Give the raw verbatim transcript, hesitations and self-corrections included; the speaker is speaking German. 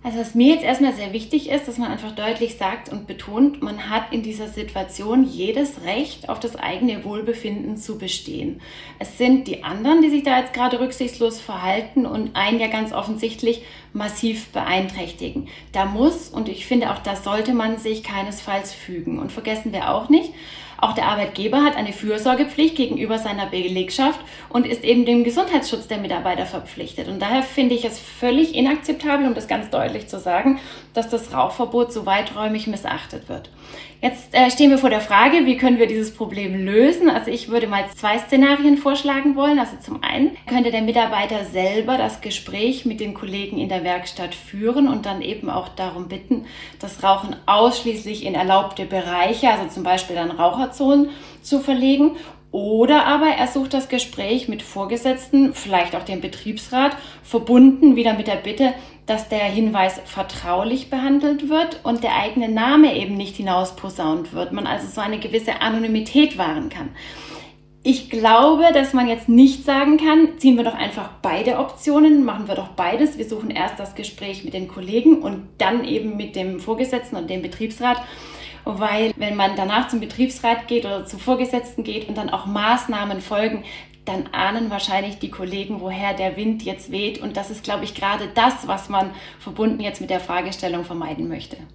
Also was mir jetzt erstmal sehr wichtig ist, dass man einfach deutlich sagt und betont, man hat in dieser Situation jedes Recht auf das eigene Wohlbefinden zu bestehen. Es sind die anderen, die sich da jetzt gerade rücksichtslos verhalten und einen ja ganz offensichtlich massiv beeinträchtigen. Da muss, und ich finde auch das sollte man sich keinesfalls fügen. Und vergessen wir auch nicht, auch der Arbeitgeber hat eine Fürsorgepflicht gegenüber seiner Belegschaft und ist eben dem Gesundheitsschutz der Mitarbeiter verpflichtet. Und daher finde ich es völlig inakzeptabel, um das ganz deutlich zu sagen, dass das Rauchverbot so weiträumig missachtet wird. Jetzt äh, stehen wir vor der Frage, wie können wir dieses Problem lösen? Also ich würde mal zwei Szenarien vorschlagen wollen. Also zum einen könnte der Mitarbeiter selber das Gespräch mit den Kollegen in der Werkstatt führen und dann eben auch darum bitten, das Rauchen ausschließlich in erlaubte Bereiche, also zum Beispiel dann Raucherzonen, zu verlegen. Oder aber er sucht das Gespräch mit Vorgesetzten, vielleicht auch dem Betriebsrat, verbunden wieder mit der Bitte, dass der Hinweis vertraulich behandelt wird und der eigene Name eben nicht hinausposaunt wird, man also so eine gewisse Anonymität wahren kann. Ich glaube, dass man jetzt nicht sagen kann, ziehen wir doch einfach beide Optionen, machen wir doch beides. Wir suchen erst das Gespräch mit den Kollegen und dann eben mit dem Vorgesetzten und dem Betriebsrat. Weil wenn man danach zum Betriebsrat geht oder zu Vorgesetzten geht und dann auch Maßnahmen folgen, dann ahnen wahrscheinlich die Kollegen, woher der Wind jetzt weht. Und das ist, glaube ich, gerade das, was man verbunden jetzt mit der Fragestellung vermeiden möchte.